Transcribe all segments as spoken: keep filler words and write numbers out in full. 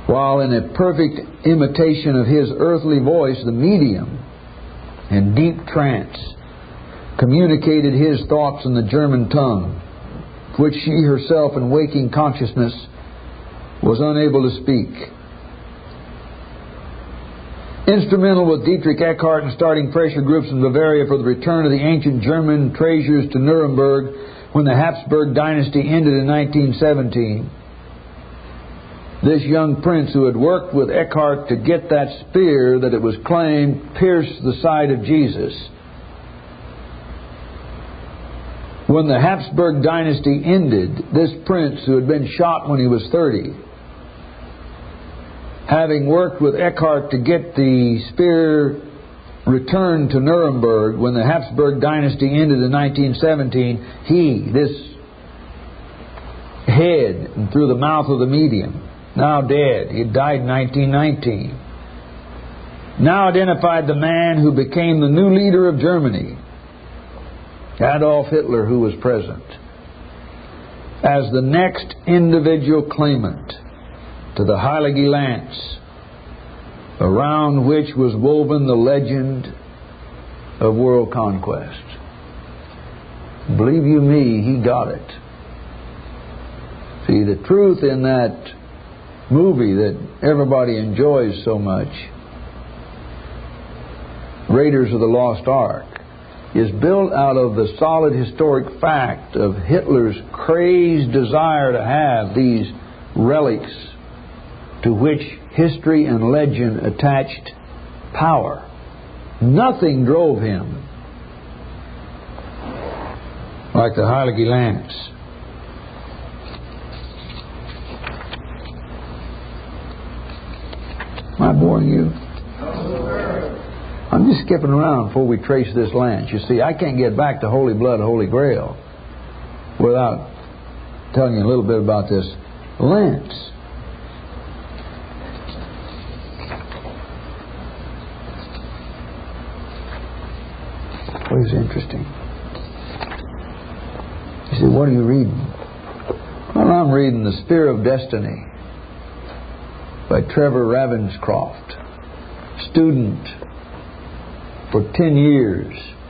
while in a perfect imitation of his earthly voice, the medium, in deep trance, communicated his thoughts in the German tongue, which she herself in waking consciousness was unable to speak. Instrumental with Dietrich Eckart in starting pressure groups in Bavaria for the return of the ancient German treasures to Nuremberg when the Habsburg dynasty ended in nineteen seventeen, this young prince who had worked with Eckhart to get that spear that it was claimed pierced the side of Jesus. When the Habsburg dynasty ended, this prince who had been shot when he was thirty, having worked with Eckhart to get the spear returned to Nuremberg when the Habsburg dynasty ended in nineteen seventeen, he, this head and through the mouth of the medium, now dead, he had died in nineteen nineteen, now identified the man who became the new leader of Germany, Adolf Hitler, who was present, as the next individual claimant to the Heilige Lance, around which was woven the legend of world conquest. Believe you me, he got it. See, the truth in that movie that everybody enjoys so much, Raiders of the Lost Ark, is built out of the solid historic fact of Hitler's crazed desire to have these relics to which history and legend attached power. Nothing drove him like the Heilige Lance. Am I boring you? I'm just skipping around before we trace this lance. You see, I can't get back to Holy Blood, Holy Grail without telling you a little bit about this lance. What is interesting? You say, what are you reading? Well, I'm reading The Spear of Destiny by Trevor Ravenscroft, student for ten years,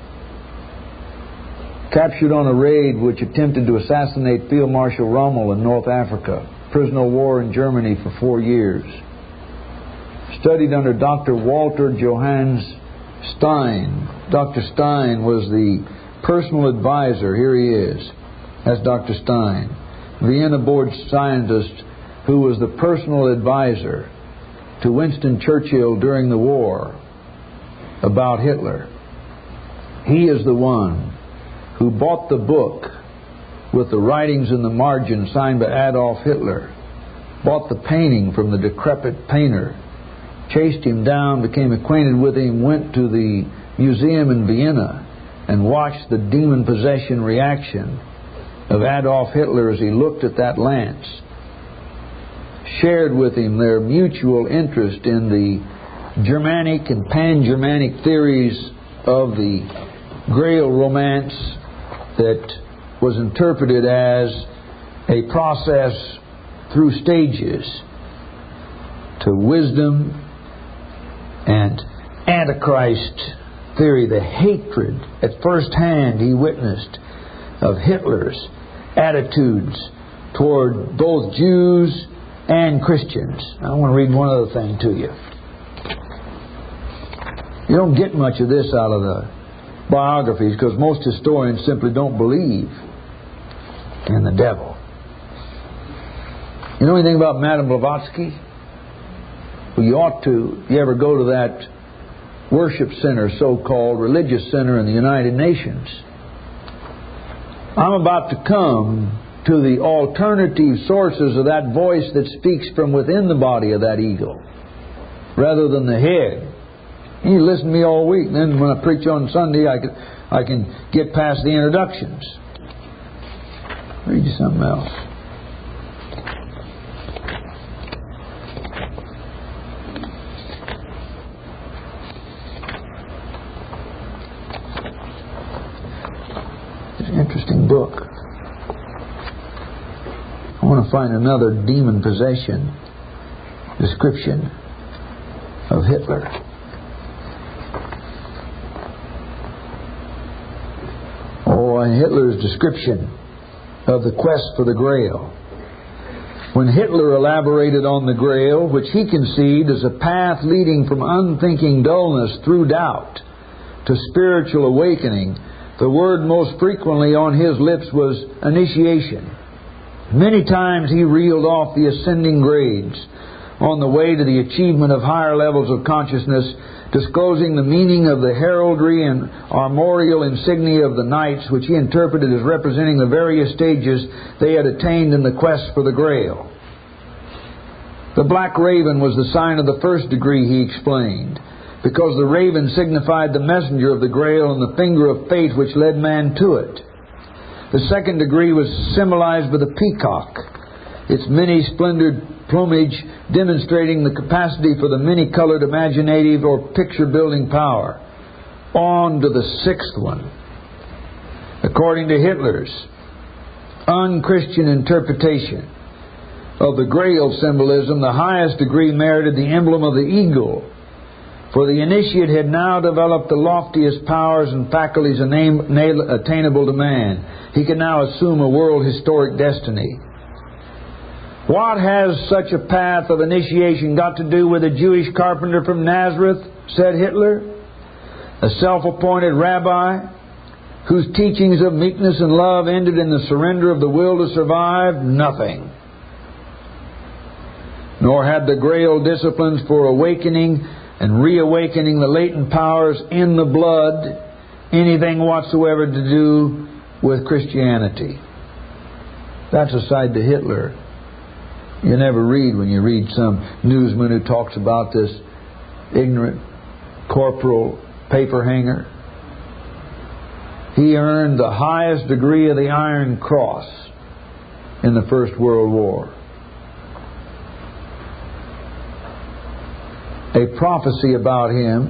captured on a raid which attempted to assassinate Field Marshal Rommel in North Africa, prisoner of war in Germany for four years, studied under Doctor Walter Johannes Stein. Doctor Stein was the personal advisor, here he is, that's Doctor Stein, Vienna board scientist who was the personal advisor to Winston Churchill during the war about Hitler. He is the one who bought the book with the writings in the margin signed by Adolf Hitler, bought the painting from the decrepit painter, chased him down, became acquainted with him, went to the museum in Vienna and watched the demon possession reaction of Adolf Hitler as he looked at that lance, shared with him their mutual interest in the Germanic and pan-Germanic theories of the Grail romance that was interpreted as a process through stages to wisdom and Antichrist theory, the hatred at first hand he witnessed of Hitler's attitudes toward both Jews and Christians. I want to read one other thing to you. You don't get much of this out of the biographies because most historians simply don't believe in the devil. You know anything about Madame Blavatsky? Well, you ought to. If you ever go to that worship center, so-called religious center in the United Nations, I'm about to come to the alternative sources of that voice that speaks from within the body of that eagle rather than the head. You listen to me all week, and then when I preach on Sunday, I can, I can get past the introductions. Read you something else. It's an interesting book. I want to find another demon possession. description of Hitler. Oh, and Hitler's description of the quest for the Grail. When Hitler elaborated on the Grail, which he conceived as a path leading from unthinking dullness through doubt to spiritual awakening, the word most frequently on his lips was initiation. Many times he reeled off the ascending grades on the way to the achievement of higher levels of consciousness, disclosing the meaning of the heraldry and armorial insignia of the knights, which he interpreted as representing the various stages they had attained in the quest for the Grail. The black raven was the sign of the first degree, he explained, because the raven signified the messenger of the Grail and the finger of fate which led man to it. The second degree was symbolized by the peacock, its many-splendored plumage demonstrating the capacity for the many-colored imaginative or picture-building power. On to the sixth one. According to Hitler's un-Christian interpretation of the Grail symbolism, the highest degree merited the emblem of the eagle, for the initiate had now developed the loftiest powers and faculties attainable to man. He could now assume a world historic destiny. What has such a path of initiation got to do with a Jewish carpenter from Nazareth, said Hitler, a self-appointed rabbi whose teachings of meekness and love ended in the surrender of the will to survive? Nothing. Nor had the Grail disciplines for awakening and reawakening the latent powers in the blood anything whatsoever to do with Christianity. That's a side to Hitler you never read when you read some newsman who talks about this ignorant corporal paper hanger. He earned the highest degree of the Iron Cross in the First World War. A prophecy about him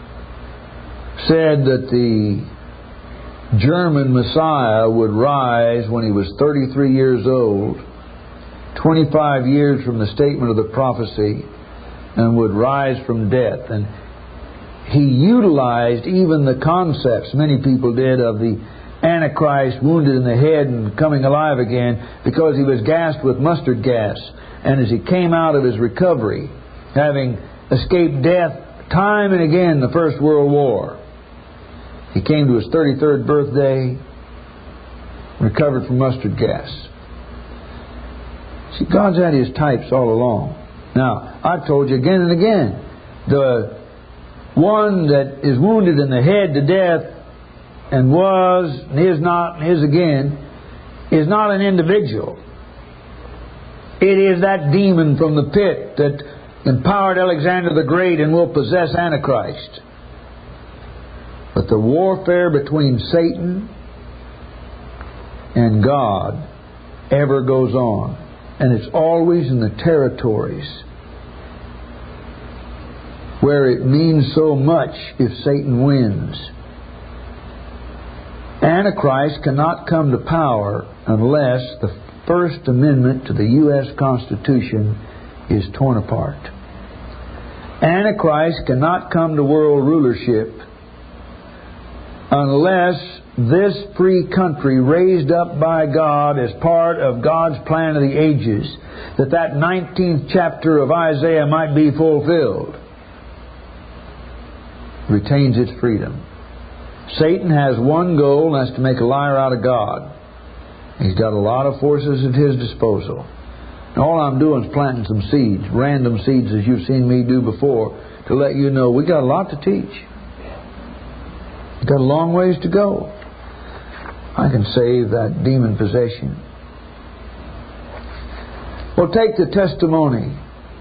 said that the German Messiah would rise when he was thirty-three years old, twenty-five years from the statement of the prophecy, and would rise from death. And he utilized even the concepts, many people did, of the Antichrist wounded in the head and coming alive again, because he was gassed with mustard gas. And as he came out of his recovery, having escaped death time and again in the First World War, he came to his thirty-third birthday, recovered from mustard gas. See, God's had His types all along. Now, I've told you again and again, the one that is wounded in the head to death and was, and is not, and is again, is not an individual. It is that demon from the pit that empowered Alexander the Great and will possess Antichrist. But the warfare between Satan and God ever goes on. And it's always in the territories where it means so much if Satan wins. Antichrist cannot come to power unless the First Amendment to the U S Constitution is torn apart. Antichrist cannot come to world rulership unless this free country raised up by God as part of God's plan of the ages, that that nineteenth chapter of Isaiah might be fulfilled, retains its freedom. Satan has one goal, and that's to make a liar out of God. He's got a lot of forces at his disposal. And all I'm doing is planting some seeds, random seeds as you've seen me do before, to let you know we got a lot to teach. We've got a long ways to go. I can save that demon possession. Well, take the testimony.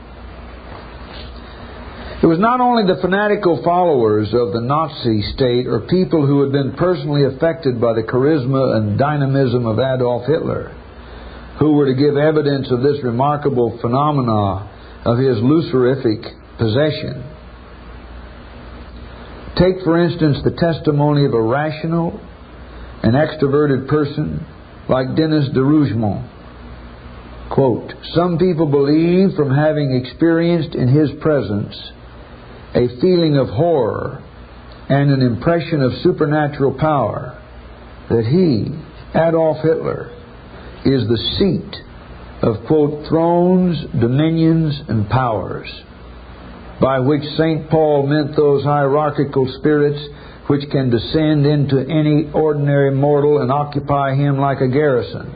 It was not only the fanatical followers of the Nazi state or people who had been personally affected by the charisma and dynamism of Adolf Hitler who were to give evidence of this remarkable phenomena of his lucerific possession. Take, for instance, the testimony of a rational and extroverted person like Denis de Rougemont. Quote, some people believe from having experienced in his presence a feeling of horror and an impression of supernatural power that he, Adolf Hitler, is the seat of, quote, thrones, dominions, and powers, by which Saint Paul meant those hierarchical spirits which can descend into any ordinary mortal and occupy him like a garrison.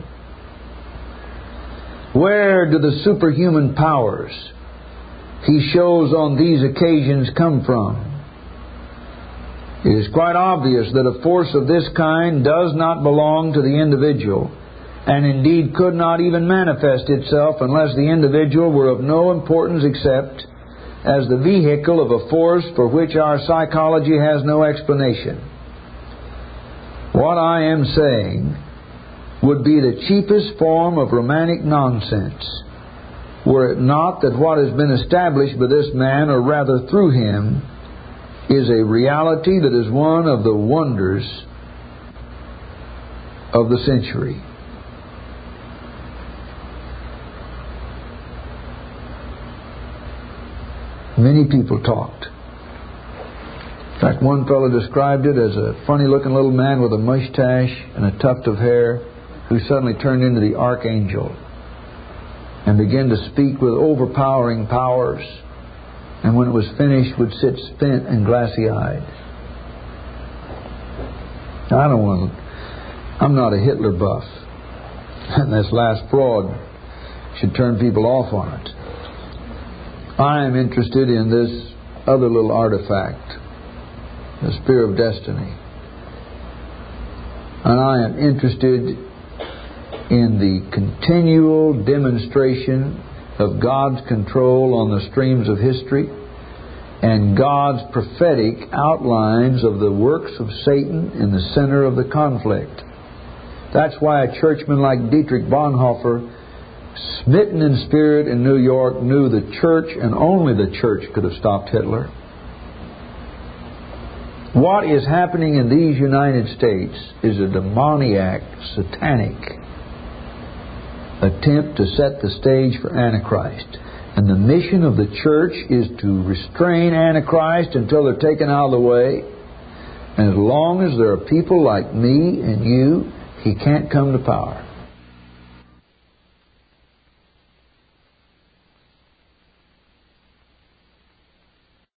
Where do the superhuman powers he shows on these occasions come from? It is quite obvious that a force of this kind does not belong to the individual, and indeed could not even manifest itself unless the individual were of no importance except as the vehicle of a force for which our psychology has no explanation. What I am saying would be the cheapest form of romantic nonsense, were it not that what has been established by this man, or rather through him, is a reality that is one of the wonders of the century. Many people talked. In fact, one fellow described it as a funny-looking little man with a mustache and a tuft of hair who suddenly turned into the archangel and began to speak with overpowering powers, and when it was finished would sit spent and glassy-eyed. Now, I don't want to, I'm not a Hitler buff, and this last fraud should turn people off on it. I am interested in this other little artifact, the Spear of Destiny. And I am interested in the continual demonstration of God's control on the streams of history and God's prophetic outlines of the works of Satan in the center of the conflict. That's why a churchman like Dietrich Bonhoeffer, smitten in spirit in New York, knew the church and only the church could have stopped Hitler. What is happening in these United States is a demoniac, satanic attempt to set the stage for Antichrist. And the mission of the church is to restrain Antichrist until they're taken out of the way. And as long as there are people like me and you, he can't come to power.